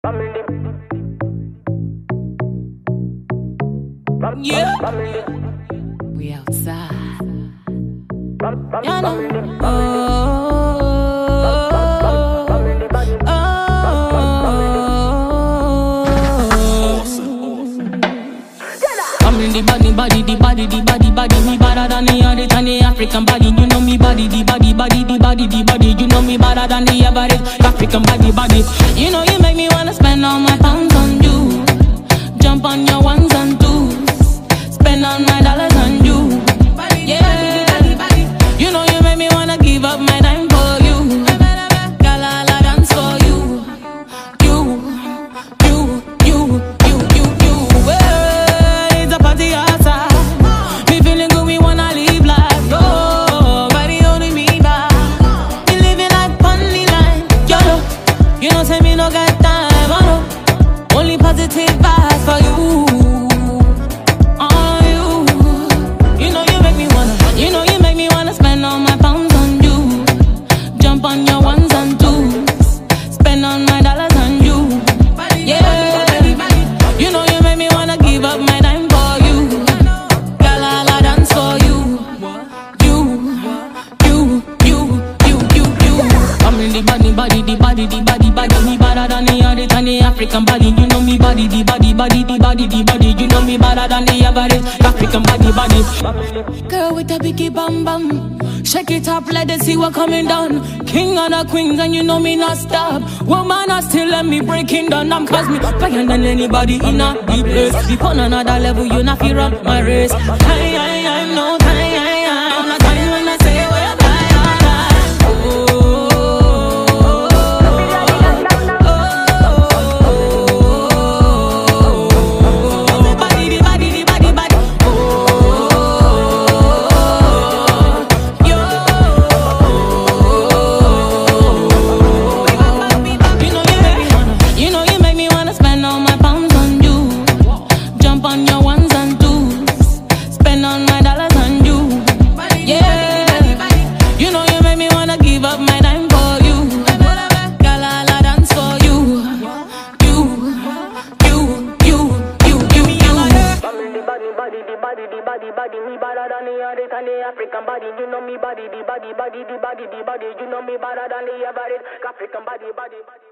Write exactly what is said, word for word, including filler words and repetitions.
Yeah, we outside. You know. Oh, oh, I'm in the body, body, the body, the body, body. Me better than the other, than the African body. You know me body, the body, body, the body, the body. You know me better than the average African body, body. You know you make me wanna spend all my pounds on you. Jump on your ones and twos. Spend all my dollars on you. Yeah. You know you make me wanna give up my time for you. Girl, I'll dance for you. You, you, you, you, you, you. Well, it's a party outside. Me feeling good, we wanna live life. Oh, body only me back. We living like funny line. Yo, you know, say me no got time. Oh no, only positive vibes for you. On your ones and twos, spend on my dollars on you. Yeah, you know you make me wanna give up my time for you. Girl, I'll dance for you. You, you, you, you, you, you. I'm in the body, body, the body, the body, body. Me better than the other, than the African body. You know me body, the body, body, the body, the body. You know me better than the average African body, body. Girl with a biggie bum bum. Shake it up, let them see what coming down. King of the queens, and you know me not stop. Woman, I still let me breaking down. I'm cause me better than anybody in a deep place. Deep on another level, you not feel run my race. I, I, I, no time, I, I, I'm not time when I say what I, on your ones and twos, spend on my dollars on you. Yeah, you know you make me wanna give up my time for you. Girl, I'll dance for you. You, you, you, you, you, you. The body, body, the body, the body, body. Me better than the other, than the African body. You know me body, the body, body, the body, the body. You know me better than the average African body, body, body.